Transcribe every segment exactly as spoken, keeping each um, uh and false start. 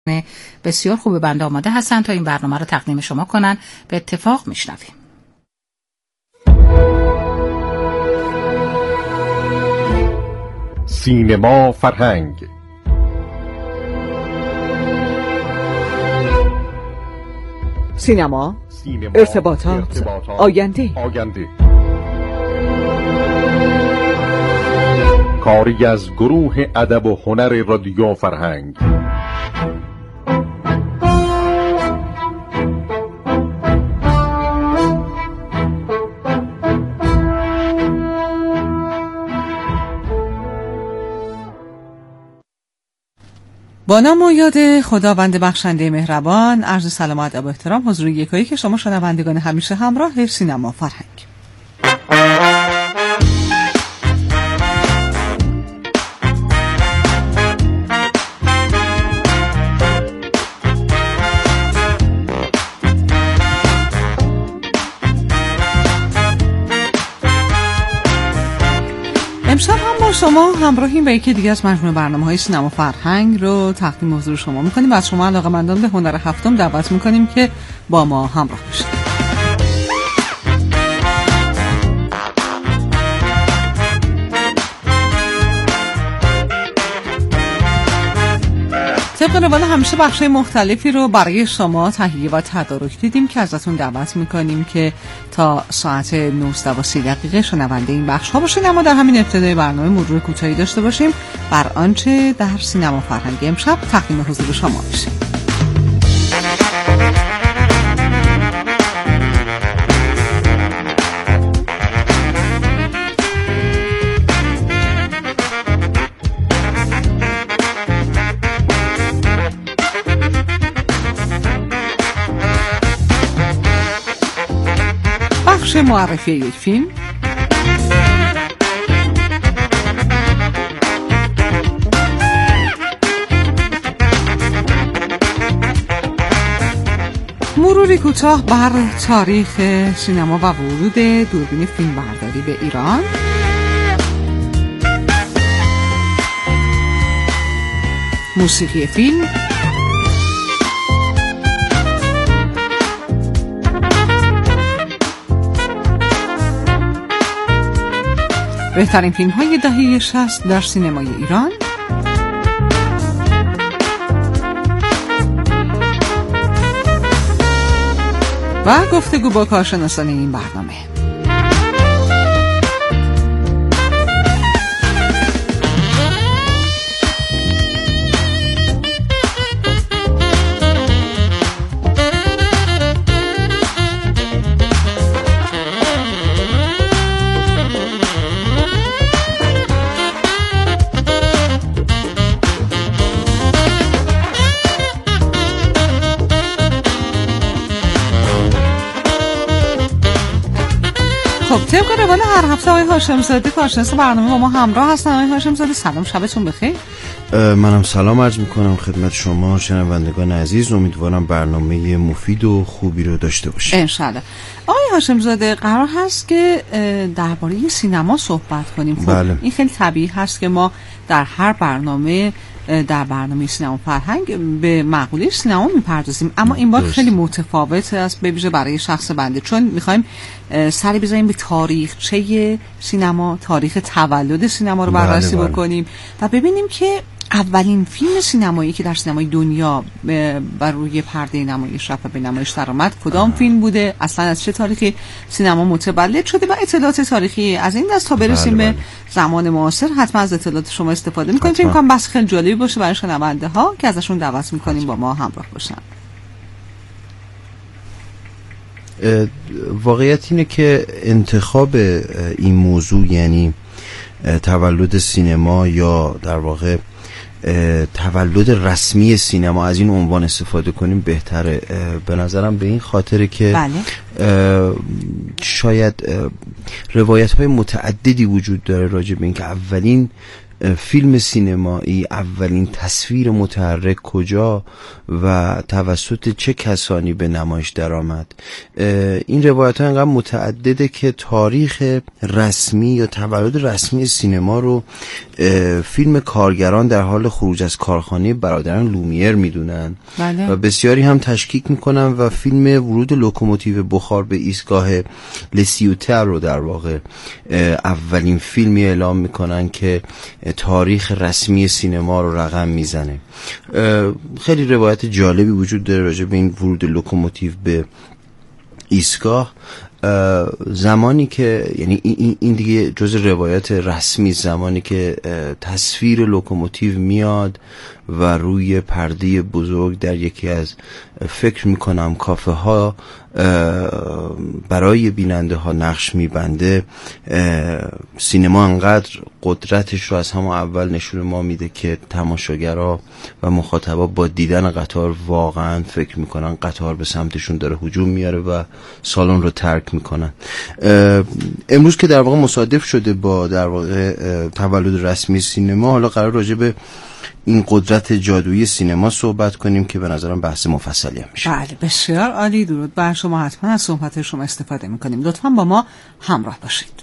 بسیار خوب بنده آماده هستن تا این برنامه رو تقدیم شما کنن. به اتفاق میشنویم. سینما فرهنگ، سینما، سینما ارتباطات، ارتباطات آینده. آینده کاری از گروه ادب و هنر رادیو فرهنگ. با نام و یاد خداوند بخشنده مهربان، عرض سلام و ادب و احترام حضور یکایی که شما شنوندگان همیشه همراه سینما فرهنگ. امشب هم با شما همراهیم به یکی دیگه از مجموعه برنامه‌های سینما فرهنگ رو تقدیم حضور شما می‌کنیم و از شما علاقه‌مندان به هنر هفتم دعوت می‌کنیم که با ما همراه باشید. طبق روال همیشه بخشای مختلفی رو برای شما تهیه و تدارک دیدیم که ازتون دعوت میکنیم که تا ساعت نوزده و سی دقیقه شنونده این بخش ها باشین. اما در همین ابتدای برنامه مرور کوتاهی داشته باشیم بر آنچه در سینما فرهنگ امشب تقدیم حضور شما میشه. بخش معرفی یک فیلم، مروری کوتاه بر تاریخ سینما و ورود دوربین فیلمبرداری به ایران، موسیقی فیلم، بهترین فیلم های دهه شصت در سینمای ایران و گفتگو با کارشناسان این برنامه. خب طبق روال هر هفته آقای هاشم‌زاده کارشناس برنامه با ما همراه هستن. آقای هاشم‌زاده سلام، شبتون بخیر. منم سلام عرض میکنم خدمت شما شنوندگان عزیز. امیدوارم برنامه مفید و خوبی رو داشته باشیم انشالله. آقای هاشم‌زاده قرار هست که درباره سینما صحبت کنیم. خب بله. این خیلی طبیعی هست که ما در هر برنامه در برنامه سینما فرهنگ به مقوله سینما میپردازیم، اما این بار خیلی متفاوت است به ویژه برای شخص بنده، چون میخوایم سری بزنیم به تاریخچه سینما، تاریخ تولد سینما رو بررسی بله بله. بکنیم و ببینیم که اولین فیلم سینمایی که در سینمای دنیا بر روی پرده نمایش رفت و به نمایش درآمد کدام فیلم بوده، اصلا از چه تاریخی سینما متولد شده و اطلاعات تاریخی از این دست تا برسیم بله بله. به زمان معاصر حتما از اطلاعات شما استفاده می‌کنیم. فکر می‌کنم بس خیلی جالبی باشه برای شنونده ها که ازشون دعوت می‌کنیم با ما همراه باشن. واقعیت اینه که انتخاب این موضوع، یعنی تولد سینما یا در واقع تولد رسمی سینما، از این عنوان استفاده کنیم بهتره به نظرم، به این خاطره که بله. شاید روایت های متعددی وجود داره راجع به این که اولین فیلم سینمایی اولین تصویر متحرک کجا و توسط چه کسانی به نمایش درآمد. این روایت ها اینقدر متعدده که تاریخ رسمی یا تولد رسمی سینما رو فیلم کارگران در حال خروج از کارخانه برادران لومیر میدونن بله. و بسیاری هم تشکیک میکنن و فیلم ورود لوکوموتیو بخار به ایستگاه لسیوتر رو در واقع اولین فیلمی اعلام میکنن که تاریخ رسمی سینما رو رقم میزنه. خیلی روایت جالبی وجود داره راجع به این ورود لوکوموتیو به ایستگاه. زمانی که یعنی این دیگه جز روایت رسمی، زمانی که تصویر لوکوموتیو میاد و روی پرده بزرگ در یکی از فکر میکنم کافه ها برای بیننده ها نقش میبنده، سینما انقدر قدرتش رو از همون اول نشون ما میده که تماشاگرها و مخاطبا با دیدن قطار واقعا فکر میکنن قطار به سمتشون داره هجوم میاره و سالن رو ترک میکنن. امروز که در واقع مصادف شده با در واقع تولد رسمی سینما، حالا قرار راجع به این قدرت جادویی سینما صحبت کنیم که به نظرم بحث مفصلی هم میشه. بله بسیار عالی. درود بر شما. حتما از صحبت شما استفاده میکنیم. لطفاً با ما همراه باشید.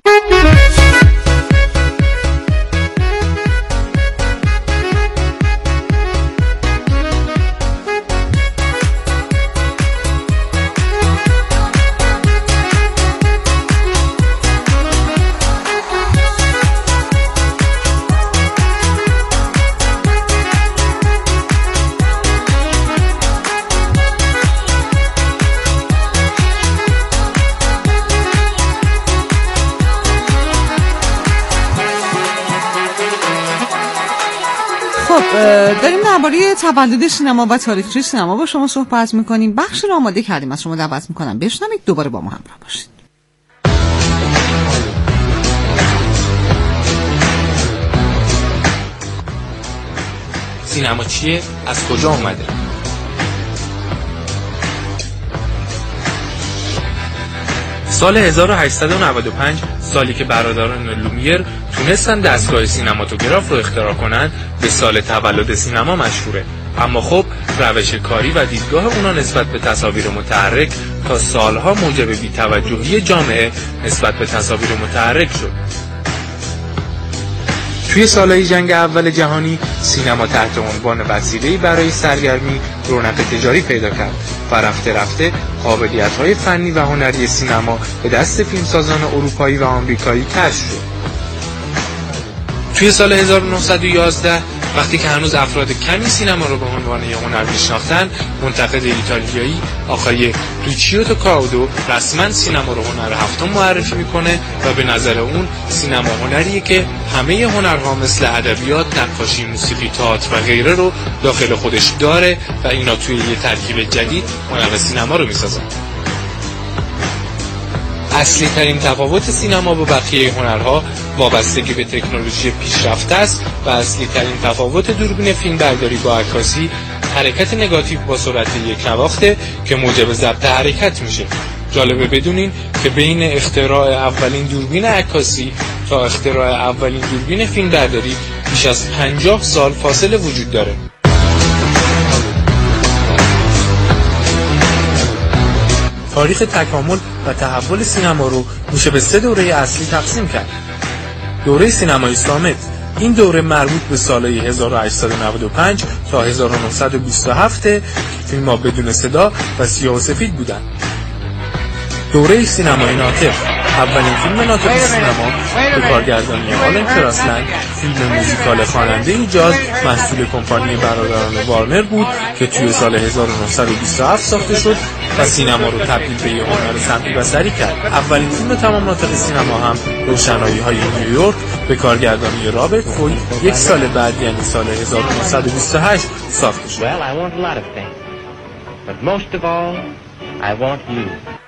داریم درباره تولد سینما و تاریخچه سینما با شما صحبت میکنیم. بخش رو آماده کردیم، از شما دعوت میکنم بشنوید، دوباره با ما همراه باشید. سینما چیه؟ از کجا اومده؟ سال هزار و هشتصد و نود و پنج، سالی که برادران لومیر تونستن دستگاه سینماتوگراف رو اختراع کنن، به سال تولد سینما مشهوره. اما خب روش کاری و دیدگاه اونا نسبت به تصاویر متحرک تا سالها موجب بی‌توجهی جامعه نسبت به تصاویر متحرک شد. توی سالهای جنگ اول جهانی سینما تحت عنوان وسیله‌ای برای سرگرمی رونق تجاری پیدا کرد و رفته رفته قابلیت‌های فنی و هنری سینما به دست فیلمسازان اروپایی و آمریکایی کشف شد. توی سال هزار و نهصد و یازده وقتی که هنوز افراد کمی سینما رو به عنوان یه هنر میشناختن، منتقد ایتالیایی آقای ریچیو کاودو رسما سینما رو هنر هفتم معرفی میکنه و به نظر اون سینما هنریه که همه هنرها مثل ادبیات، نقاشی، موسیقی، تئاتر و غیره رو داخل خودش داره و اینا توی یه ترکیب جدید هنر سینما رو میسازن. اصلی ترین تفاوت سینما با بقیه هنرها وابستگی به تکنولوژی پیشرفته است و اصلی ترین تفاوت دوربین فیلمبرداری با عکاسی حرکت نگاتیو با سرعت یک نواخته که موجب ضبط حرکت میشه. جالبه بدونین که بین اختراع اولین دوربین عکاسی تا اختراع اولین دوربین فیلمبرداری بیش از پنجاه سال فاصله وجود داره. تاریخ تکامل و تحول سینما رو میشه به سه دوره اصلی تقسیم کرد. دوره سینمای صامت، این دوره مربوط به سالهای هزار و هشتصد و نود و پنج تا هزار و نهصد و بیست و هفت که فیلم‌ها بدون صدا و سیاه و سفید بودن. دوره سینمای ناطق، اولین فیلم ناطق سینما به کارگردانی آلن کراسلند، فیلم موزیکال خواننده جاز محصول کمپانی برادران وارنر بود که توی سال هزار و نهصد و بیست و هفت ساخته شد و سینما رو تبدیل به یه هنر سمعی بصری کرد. اولین فیلم تمام ناطق سینما هم روشنایی‌های نیویورک به کارگردانی رابرت فوی یک سال بعد یعنی سال هزار و نهصد و بیست و هشت ساخته شد. Well, I want a lot of things, but most of all, I want you.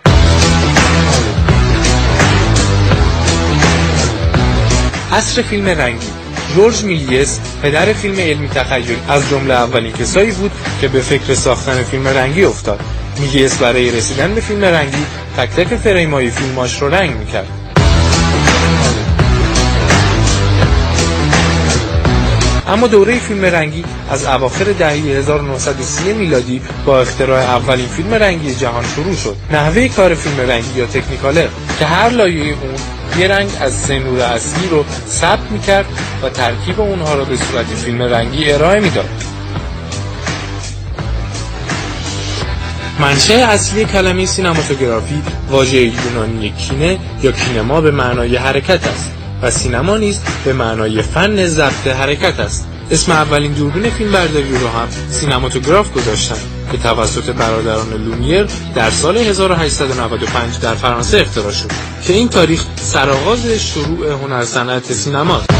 عصر فیلم رنگی، جورج میلیس پدر فیلم علمی تخیل از جمله اولین کسایی بود که به فکر ساختن فیلم رنگی افتاد. میلیس برای رسیدن به فیلم رنگی تک تک فریم‌های فیلماش رو رنگ میکرد. اما دوره فیلم رنگی از اواخر دهه هزار و نهصد و سی میلادی با اختراع اولین فیلم رنگی جهان شروع شد. نحوه کار فیلم رنگی یا تکنیکالر که هر لایه اون یه رنگ از سه نور اصلی رو ثبت می‌کرد و ترکیب اونها رو به صورت فیلم رنگی ارائه می‌داد. منشأ اصلی کلمه سینماتوگرافی واژه یونانی کینه یا کینما به معنای حرکت است و سینما نیز به معنای فن ضبط حرکت است. اسم اولین دوربین فیلمبرداری رو هم سینماتوگراف گذاشتن که توسط برادران لومیر در سال هزار و هشتصد و نود و پنج در فرانسه اختراع شد که این تاریخ سرآغاز شروع هنر صنعت سینما است.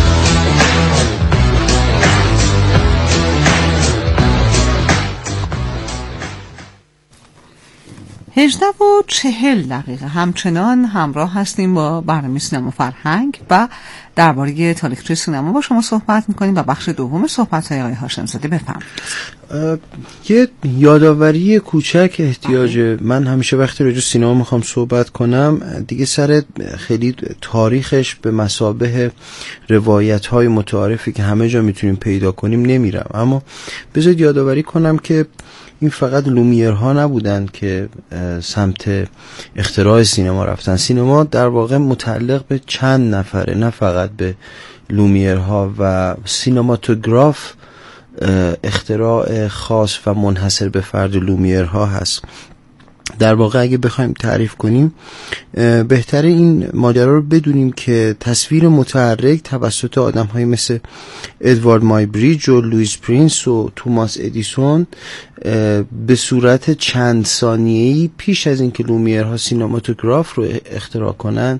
هجده و چهل دقیقه همچنان همراه هستیم با برنامه سینما فرهنگ و درباره تاریخچه سینما با شما صحبت میکنیم و بخش دوم صحبت های آقای هاشمزاده بفرمایید. یه یادآوری کوچک احتیاج من همیشه وقتی راجع سینما میخوام صحبت کنم دیگه سر خیلی تاریخش به مثابه روایت های متعارفی که همه جا میتونیم پیدا کنیم نمیرم، اما بذارید یادآوری کنم که این فقط لومیرها نبودن که سمت اختراع سینما رفتن. سینما در واقع متعلق به چند نفره، نه فقط به لومیرها، و سینماتوگراف اختراع خاص و منحصر به فرد لومیرها هست. در واقع اگه بخوایم تعریف کنیم بهتره این ماجرا رو بدونیم که تصویر متحرک توسط آدم‌های مثل ادوارد مایبریج و لوئیس پرینس و توماس ادیسون به صورت چند ثانیه‌ای پیش از اینکه لومیرها سینماتوگراف رو اختراع کنن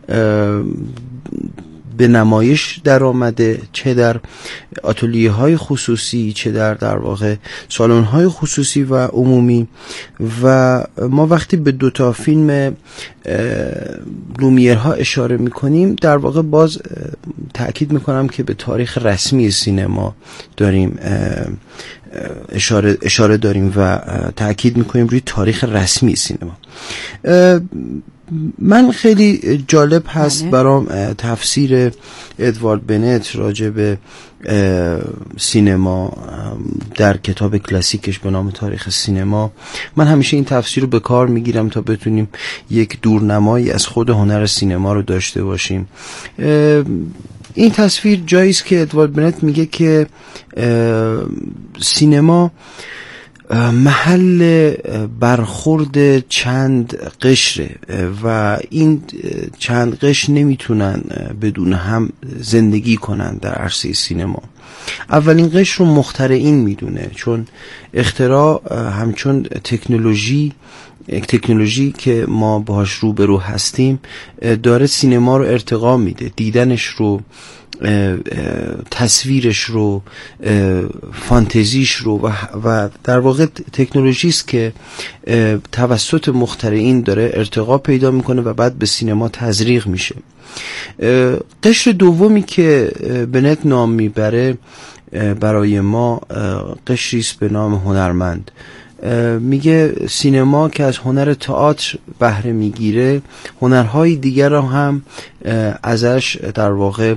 به نمایش در آمده، چه در آتلیه های خصوصی چه در در واقع سالن های خصوصی و عمومی. و ما وقتی به دوتا فیلم لومیرها اشاره میکنیم در واقع باز تأکید میکنم که به تاریخ رسمی سینما داریم اشاره, اشاره داریم و تأکید میکنیم روی تاریخ رسمی سینما. من خیلی جالب هست برام تفسیر ادوارد بنت راجع به سینما در کتاب کلاسیکش به نام تاریخ سینما. من همیشه این تفسیر رو به کار میگیرم تا بتونیم یک دورنمایی از خود هنر سینما رو داشته باشیم. این تصویر جایی است که ادوارد بنت میگه که سینما محل برخورد چند قشره و این چند قشر نمیتونن بدون هم زندگی کنن در عرصه سینما. اولین قشر رو مخترعین میدونه، چون اختراع همچون تکنولوژی تکنولوژی که ما باهاش روبرو هستیم داره سینما رو ارتقا میده، دیدنش رو، تصویرش رو، فانتزیش رو و, و در واقع تکنولوژی است که توسط مخترعین داره ارتقا پیدا میکنه و بعد به سینما تزریق میشه. قشر دومی که بنت نام میبره برای ما قشری است به نام هنرمند. میگه سینما که از هنر تئاتر بهره میگیره، هنرهای دیگر را هم ازش در واقع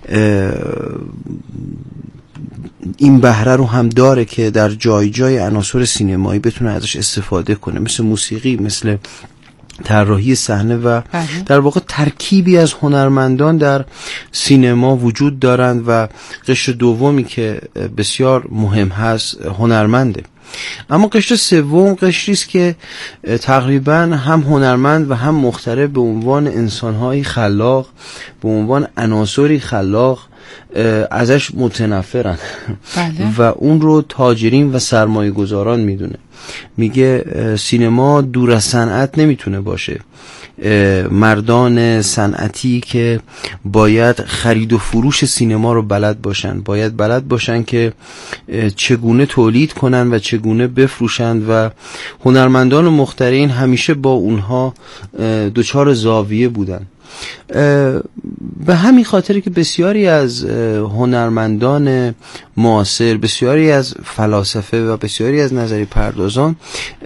این بهره رو هم داره که در جای جای عناصر سینمایی بتونه ازش استفاده کنه، مثل موسیقی، مثل طراحی صحنه و در واقع ترکیبی از هنرمندان در سینما وجود دارند و قشر دومی که بسیار مهم هست هنرمنده. اما قشر سوم قشری است که تقریبا هم هنرمند و هم مخترع به عنوان انسان‌های خلاق، به عنوان عناصری خلاق ازش متنفرن و اون رو تاجرین و سرمایه گذاران میدونه. میگه سینما دور از صنعت نمیتونه باشه. مردان صنعتی که باید خرید و فروش سینما رو بلد باشن، باید بلد باشن که چگونه تولید کنن و چگونه بفروشند و هنرمندان و مخترعین همیشه با اونها دچار زاویه بودن. به همین خاطر که بسیاری از هنرمندان معاصر، بسیاری از فلاسفه و بسیاری از نظری پردازان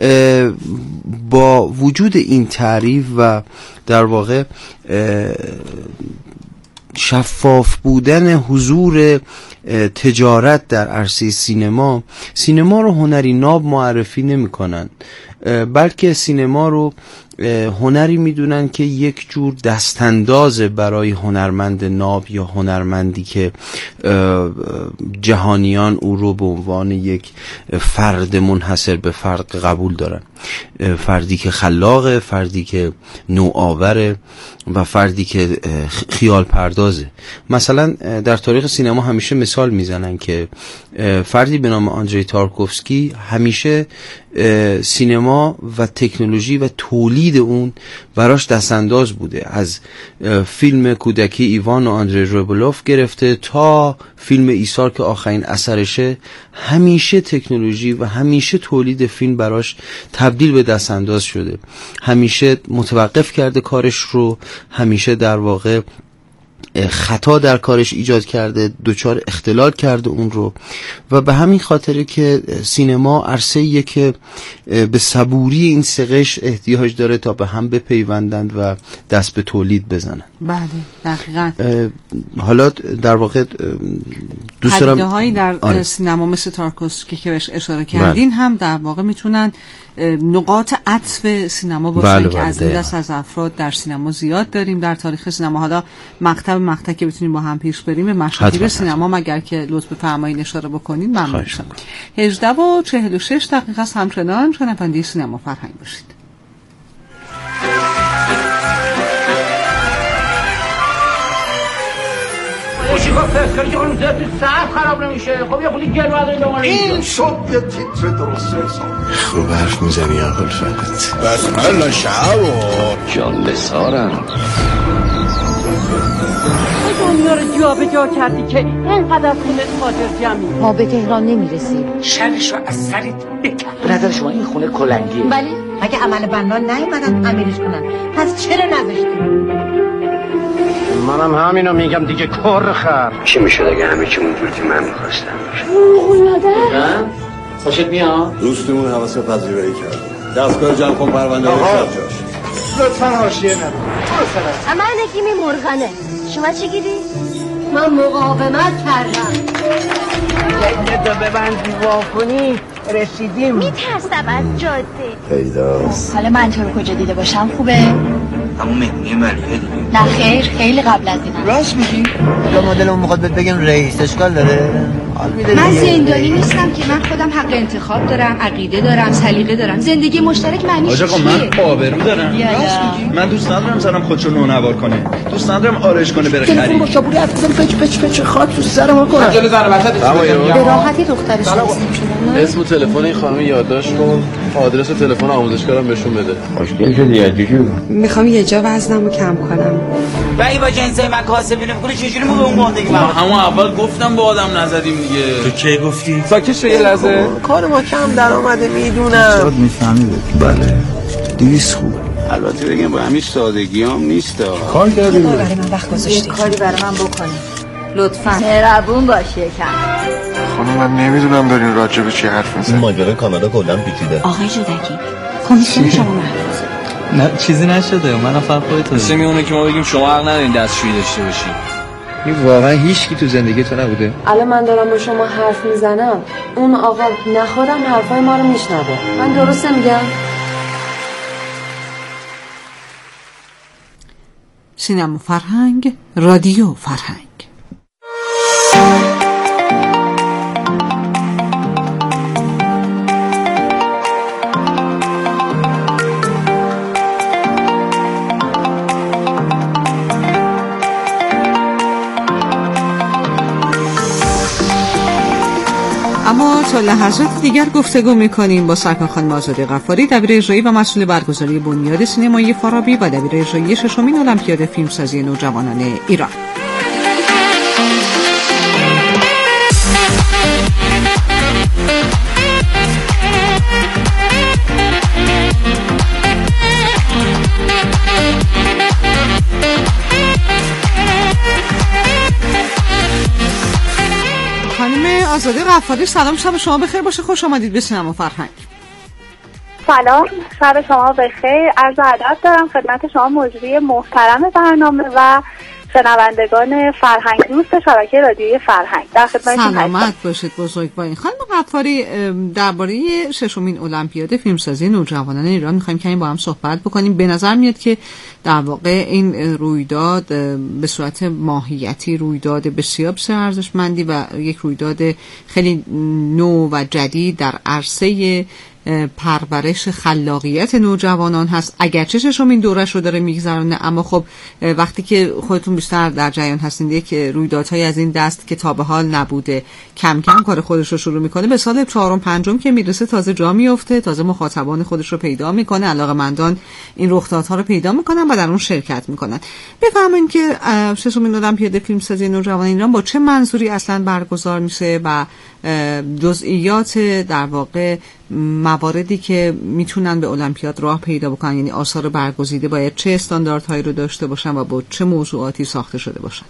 با وجود این تعریف و در واقع شفاف بودن حضور تجارت در عرصه سینما، سینما رو هنری ناب معرفی نمی کنن، بلکه سینما رو هنری میدونن که یک جور دستانداز برای هنرمند ناب یا هنرمندی که جهانیان او رو به عنوان یک فرد منحصر به فرد قبول دارن، فردی که خلاقه، فردی که نوآوره و فردی که خیال پردازه. مثلا در تاریخ سینما همیشه مثال میزنن که فردی به نام آندری تارکوفسکی همیشه سینما و تکنولوژی و تولید اون براش دستانداز بوده. از فیلم کودکی ایوان و آندری روبولوف گرفته تا فیلم ایثار که آخرین اثرشه، همیشه تکنولوژی و همیشه تولید فیلم براش تبدیل به دستانداز شده. همیشه متوقف کرده کارش رو، همیشه در واقع خطا در کارش ایجاد کرده، دوچار اختلال کرده اون رو، و به همین خاطره که سینما عرصه‌ایه که به صبوری این سه قشر احتیاج داره تا به هم بپیوندند و دست به تولید بزنن. بله دقیقاً. حالا در واقع دوست دارم پدیده‌هایی در آره. سینما مثل تارکوفسکی که بهش اشاره کردین هم در واقع میتونن نقاط عطف سینما باشن بله که بله از این دست از افراد در سینما زیاد داریم در تاریخ سینما. حالا مقطع به مقطع که بتونیم با هم پیش بریم به مشاهیر سینما مگر که لطف بفرمایید اشاره بکنید ممنون میشم. هجده و چهل و شش دقیقه است. همچنان شنونده سینما فرهنگ باشید. خراب نمیشه. خب یه خودی گرم از این دوماره این شد یه تیتر درست حساب. خوب حرف میزنی آقل فقط بس ملا شعب و جان سارم دنیا رو جا به جا کردی که اینقدر خونه خاطر جمعی. ما به تهران نمیرسیم. شرش رو از سرت بکن. به نظر شما این خونه کلنگیه؟ بله. مگه عمل بنان نیومدن امیرش کنن، پس چرا نذاشتی؟ منم همینو میگم دیگه. کار خر چی میشد اگه همه چی اونجور که من میخواستم باشه؟ خوناده خوشت میاد؟ دوستمون حواسه پذیرایی کرد. دستگاه جمع کن پرونده رو شب جاش. لطفاً حاشیه نرو. اما نگیمی مرغنه. شما چی گیری؟ من مقاومت کردم. یه دو ببندی واکنی رسیدیم. میترسم از جاده. پیداست. حالا من تو رو کجا دیده باشم خوبه؟ همون مهمونی ملیه دیگه. نه خیر، خیلی قبل از اینم. راست میگی؟ یا مدلمون میخواد بهت بگم رئیس اشکال داره؟ من زندانی نیستم که من خودم حق انتخاب دارم، عقیده دارم، سلیقه دارم. زندگی مشترک معنیش چیه؟ آقا من آبرو دارم. راست میگی؟ من دوست ندارم زنم خودشو نونوار کنه. دوست ندارم آرایش کنه بره خرید. تلفن با شابوری حرف بزنم پچ پچ پچ خاک تو سر ما کنه. جلو زن وسط به راحتی دخترش هستیم شدن. اسم و تلفن این خانم یادداشت کن، آدرس تلفن آموزشگارم بهشون بده. خوشگل شدی عجیبی. میخوام یه جا وزنمو کم کنم. ولی با جنسای من کاسبی نمیکنه چجوری ما به اون ماندگی ما همون اول گفتم با آدم نزدیم دیگه. تو کی گفتی؟ ساکت شو یه لحظه. کار ما کم درآمده میدونم. شاید میفهمیده. بله. دیویس خوب. البته بگم با همین سادگی هم نیست. کار کردیم. برای من وقت گذاشتی. کاری برای من بکنی. لطفاً مهربون باش یکم. خانم من نمیدونم دارین راجع به چی حرف میزنید. ماجرای کانادا کلا پیچیده. آقای جودکی کمیسیون شما محفوظه. نه چیزی نشده. منم فقط خودت میشه میونه که ما بگیم شما حق ندارین دستشویی داشته باشین. این واقعا هیچ کی تو زندگی تو نبوده. الان من دارم با شما حرف میزنم، اون آقا نخودم حرفای ما رو میشنوه. من درسته میگم؟ سینما فرهنگ، رادیو فرهنگ. اما تا لحظات دیگر گفتگو می‌کنیم با سرکار خانم آزاده غفاری، دبیر اجرایی و مسئول برگزاری بنیاد سینمایی فارابی و دبیر اجرایی ششمین المپیاد فیلمسازی نوجوانان ایران. آزاده غفاری سلام، شب شما بخیر باشه. خوش آمدید به سینما فرهنگ. سلام، شب شما بخیر. عرض ادب دارم خدمت شما مجری محترم برنامه و شنوندگان فرهنگ دوست شبکه رادیویی فرهنگ. در خدمتتون هستم. سلامت باشید بزرگوارین. خانم غفاری، درباره ششمین المپیاد فیلمسازی نوجوانان ایران می‌خوایم کمی با هم صحبت بکنیم. به نظر میاد که در واقع این رویداد به صورت ماهیتی رویداد بسیار بسیار ارزشمندی و یک رویداد خیلی نو و جدید در عرصه پرورش خلاقیت نوجوانان هست. اگرچه ششمین دورش رو داره میگذرونه، اما خب وقتی که خودتون بیشتر در جریان هستین یک رویدادهای از این دست که تا به حال نبوده کم کم کار خودش رو شروع میکنه، به سال چهارم پنجم که میرسه تازه جا میفته، تازه مخاطبان خودش رو پیدا میکنه، علاقه‌مندان این رخدادها رو پیدا میکنن و در اون شرکت میکنن. بفهمین که ششمین المپیاد فیلمسازی نوجوانان ایران با چه منظوری اصلا برگزار میشه و جزئیات در واقع مواردی که میتونن به المپیاد راه پیدا بکنن، یعنی آثار برگزیده باید چه استانداردهایی رو داشته باشن و با چه موضوعاتی ساخته شده باشن.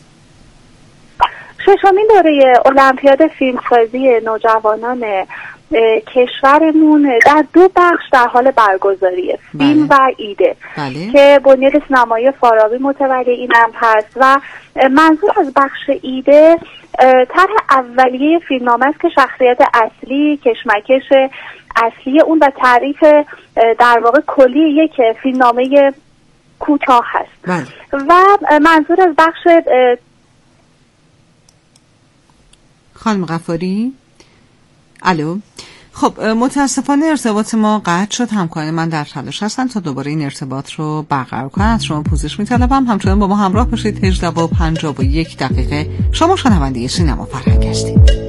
ششمین دوره المپیاد فیلمسازی نوجوانان کشورمون در دو بخش در حال برگزاریه، فیلم بله. و ایده بله. که بنیاد سینمایی فارابی متولی این هم هست و منظور از بخش ایده طرح اولیه فیلمنامه است که شخصیت اصلی، کشمکش اصلی اون و تعریف در واقع کلی یک فیلمنامه کوتاه هست بله. و منظور از بخش خانم غفاری الو. خب متاسفانه ارتباط ما قطع شد. همکاران من در تلاش هستن تا دوباره این ارتباط رو برقرار کنن. از شما پوزش می‌طلبم همچنان با ما همراه باشید. هجده و پنجاه و یک دقیقه شما شنونده سینما فرهنگ هستید.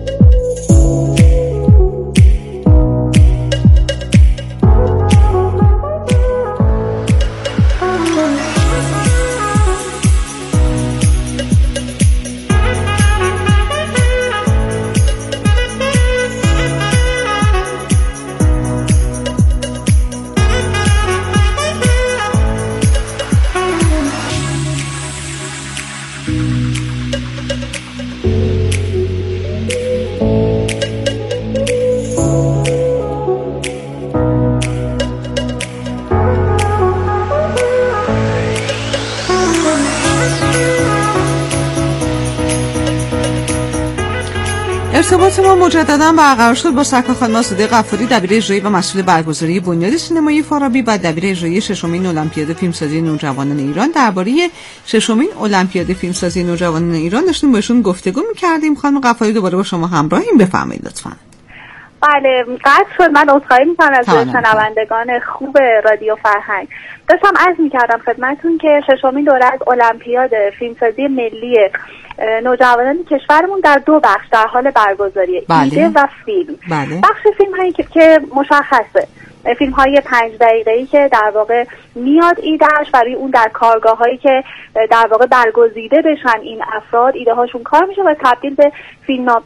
ارتباط ما مجددا برقرار شد با سرکار خانم آسوده غفاری، دبیر اجرایی و مسئول برگزاری بنیاد سینمایی فارابی و دبیر اجرایی ششمین المپیاد فیلمسازی نوجوانان ایران. درباره ششمین المپیاد فیلمسازی نوجوانان ایران داشتیم باشون گفتگو می‌کردیم. خانم غفاری دوباره با شما همراهیم، بفرمایید لطفاً. بله قطع شد. من عذرخواهی می‌کنم از شنوندگان خوب رادیو فرهنگ. داشتم عرض می‌کردم خدمتتون که ششمین دوره از المپیاد فیلمسازی ملی نوجوانان کشورمون در دو بخش در حال برگزاریه بله. ایده و فیلم بله. بخش فیلم هایی که, که مشخصه فیلم های پنج دقیقه‌ای که در واقع میاد ایدهش برای اون در کارگاه هایی که در واقع برگزیده بشن این افراد، ایده هاشون کار میشه و تبدیل به فیلم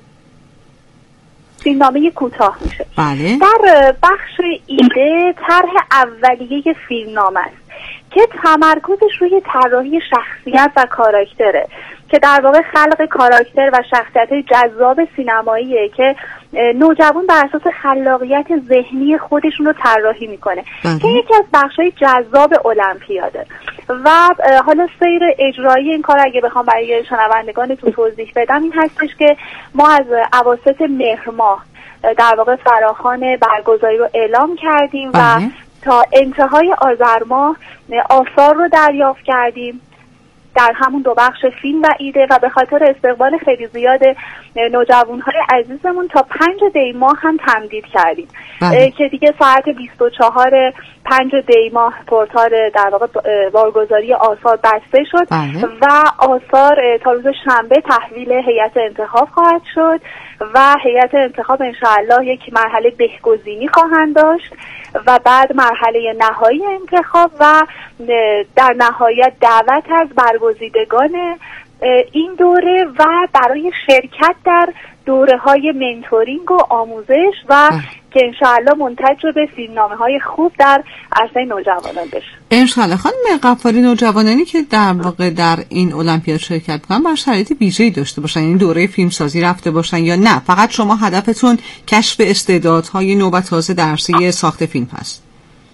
فیلمنامه کوتاه میشه بله. در بخش ایده طرح اولیه فیلمنامه است که تمرکزش روی طراحی شخصیت و کاراکتره که در واقع خلق کاراکتر و شخصیت‌های جذاب سینماییه که نوجوان بر اساس خلاقیت ذهنی خودشون رو طراحی میکنه که یکی از بخش‌های جذاب المپیاده. و حالا سیر اجرایی این کار اگه بخوام برای شنوندگانتون توضیح بدم این هستش که ما از اواسط مهر ماه در واقع فراخوان برگزاری رو اعلام کردیم و تا انتهای آذر ماه آثار رو دریافت کردیم در همون دو بخش فیلم و ایده و به خاطر استقبال خیلی زیاد نوجوان‌های عزیزمون تا پنج دی ماه هم تمدید کردیم که دیگه ساعت بیست و چهار پنج دی ماه پورتال در واقع بارگذاری آثار بسته شد بله. و آثار تا روز شنبه تحویل هیئت انتخاب خواهد شد و هیئت انتخاب انشاءالله یک مرحله بهگزینی خواهند داشت و بعد مرحله نهایی انتخاب و در نهایت دعوت از برگزیدگان این دوره و برای شرکت در دوره های منتورینگ و آموزش و که انشاءالله منتج به فیلمنامه های خوب در عرصه نوجوانان بشه. انشاءالله. خانم غفاری، نوجوانانی که در واقع در این المپیاد شرکت کنن بر شرایط ویژه‌ای داشته باشن، یعنی دوره فیلمسازی رفته باشن یا نه فقط شما هدفتون کشف استعدادهای نو و تازه در عرصه ساخت فیلم هست؟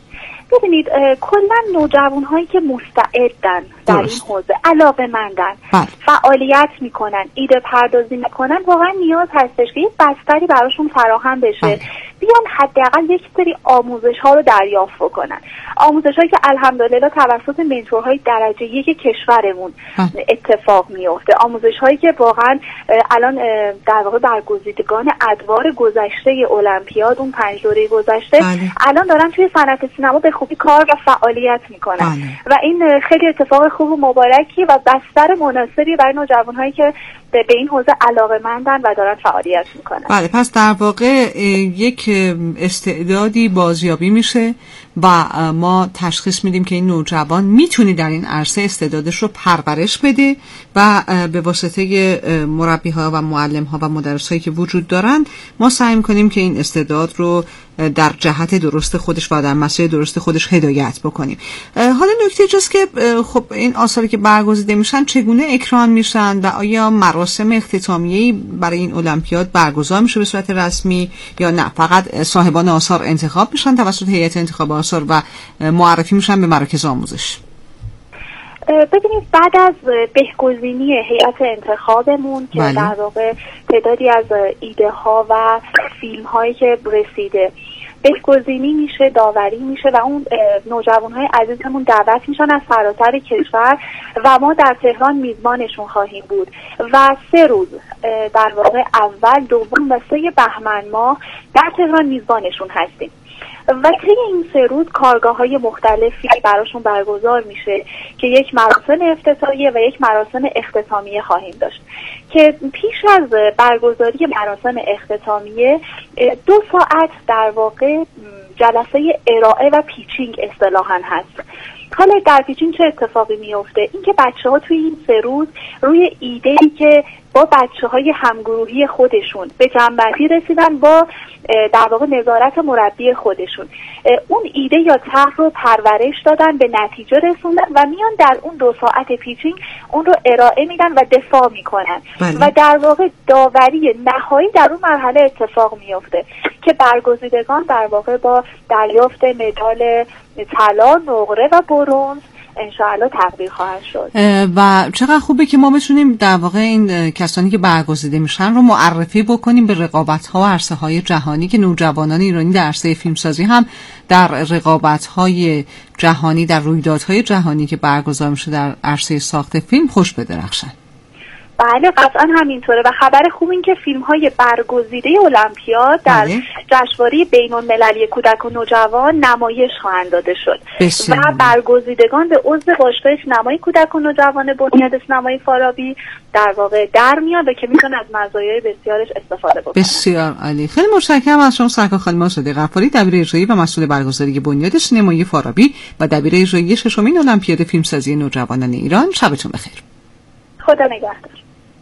ببینید کلا نوجوان هایی که مستعدن در این حوزه، علاقه‌مندن، فعالیت میکنن، ایده پردازی میکنن، واقعا نیاز هستش که یک بستری براشون فراهم بشه بله. بیان حداقل یک سری آموزش ها رو دریافت بکنن، آموزش هایی که الحمدلله توسط منتورهای درجه یک کشورمون اتفاق میفته، آموزش هایی که واقعا الان در واقع برگزیدگان ادوار گذشته المپیاد، اون پنج دوره گذشته بله. الان دارن توی صنعت سینما به خوبی کار و فعالیت میکنن بله. و این خیلی اتفاق خوب و مبارکی و بستر مناسبی برای نوجوان‌هایی که به این حوزه علاقه‌مندن و دارن فعالیت میکنن. بله، پس در واقع یک استعدادی بازیابی میشه و ما تشخیص میدیم که این نوجوان میتونه در این عرصه استعدادش رو پرورش بده و به واسطه مربی‌ها و معلم‌ها و مدرسایی که وجود دارن ما سعی میکنیم که این استعداد رو در جهت درست خودش و در مسیر درست خودش هدایت بکنیم. حالا نکته جاست که خب این آثاری که برگزیده میشن چگونه اکران میشن و آیا مراسم اختتامیه‌ای برای این المپیاد برگزار میشه به صورت رسمی یا نه فقط صاحبان آثار انتخاب میشن توسط هیئت انتخاب آثار و معرفی میشن به مراکز آموزش؟ ببینید بعد از بهگزینی هیئت انتخابمون که بله. در واقع تعدادی از ایده ها و فیلم هایی که رسیده بهگزینی میشه، داوری میشه و اون نوجوان های عزیزمون دعوت میشن از سراسر کشور و ما در تهران میزبانشون خواهیم بود و سه روز در واقع اول، دوم و سه بهمن ماه در تهران میزبانشون هستیم و طی این سه روز کارگاه‌های مختلفی براشون برگزار میشه که یک مراسم افتتاحیه و یک مراسم اختتامیه خواهیم داشت که پیش از برگزاری مراسم اختتامیه دو ساعت در واقع جلسه ارائه و پیچینگ اصطلاحاً هست. حالا در پیچینگ چه اتفاقی میفته؟ اینکه بچه‌ها توی این سه روز روی ایده‌ای که با بچه‌های همگروهی خودشون به جنبندی رسیدن با در واقع نظارت مربی خودشون اون ایده یا طرح رو پرورش دادن، به نتیجه رسوندن و میان در اون دو ساعت پیچینگ اون رو ارائه میدن و دفاع میکنن بله. و در واقع داوری نهایی در اون مرحله اتفاق میفته که برگزیدگان در واقع با دریافت مدال طلا، نقره و برنز انشاءالله تقدیر خواهد شد. و چقدر خوبه که ما بتونیم در واقع این کسانی که برگزیده میشن رو معرفی بکنیم به رقابت‌ها و عرصه‌های جهانی که نوجوانان ایرانی در عرصه فیلمسازی هم در رقابت‌های جهانی، در رویدادهای جهانی که برگزار میشه در عرصه ساخت فیلم خوش بدرخشن. بله قطعا همینطوره و خبر خوب این که فیلم های برگزیده المپیاد در بله. جشنواره بین المللی کودک و نوجوان نمایش خواهند داده شد بسیار. و برگزیدگان به عضو باشگاه سینمای کودک و نوجوان بنیاد سینمای فارابی در واقع در میاد و که میتونه از مزایای بسیارش استفاده بکنه. بسیار عالی. خیلی متشکرم از شما سرکار خانم آزاده غفاری، دبیر اجرایی و مسئول برگزاری بنیاد سینمای فارابی و دبیر اجرایی ششمین المپیاد فیلمسازی نوجوانان ایران. شبتون بخیر. خدا نگهدار.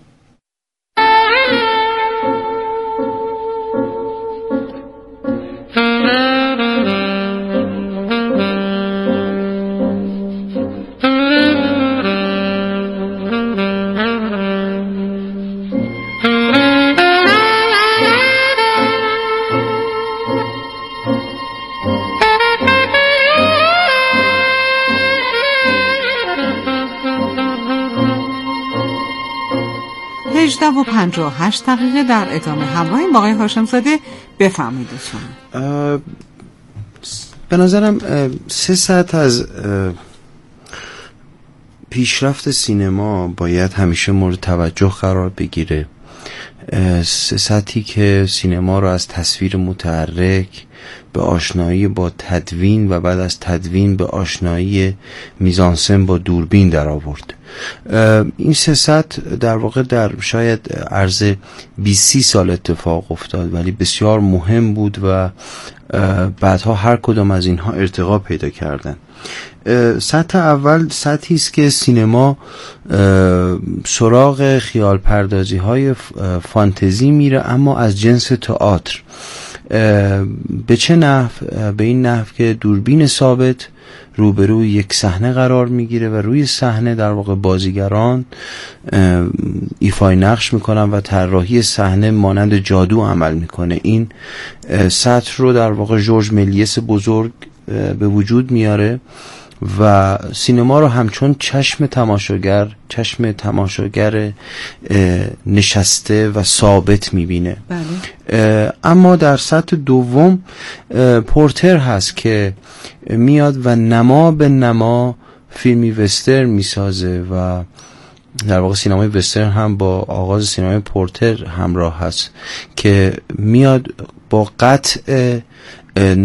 هجده و پنجاه و هشت دقیقه در ادامه همراهیم با آقای هاشم زاده. بفرماییدتون. به نظرم سه ساعت از پیشرفت سینما باید همیشه مورد توجه قرار بگیره. سه ساعتی که سینما رو از تصویر متحرک به آشنایی با تدوین و بعد از تدوین به آشنایی میزانسن با دوربین در آورد. این سه ساعت در واقع در شاید عرض بیست سی سال اتفاق افتاد ولی بسیار مهم بود و بعدها هر کدام از اینها ارتقا پیدا کردن. سطح اول سطحی است که سینما سراغ خیال پردازی های فانتزی میره اما از جنس تئاتر. به چه نحو؟ به این نحو که دوربین ثابت روبروی یک صحنه قرار میگیره و روی صحنه در واقع بازیگران ایفای نقش میکنن و طراحی صحنه مانند جادو عمل میکنه. این سطح رو در واقع جورج ملیس بزرگ به وجود میاره و سینما رو همچون چشم تماشاگر چشم تماشاگر نشسته و ثابت میبینه. بله. اما در سطح دوم پورتر هست که میاد و نما به نما فیلمی وسترن میسازه و در واقع سینمای وسترن هم با آغاز سینمای پورتر همراه هست که میاد با قطع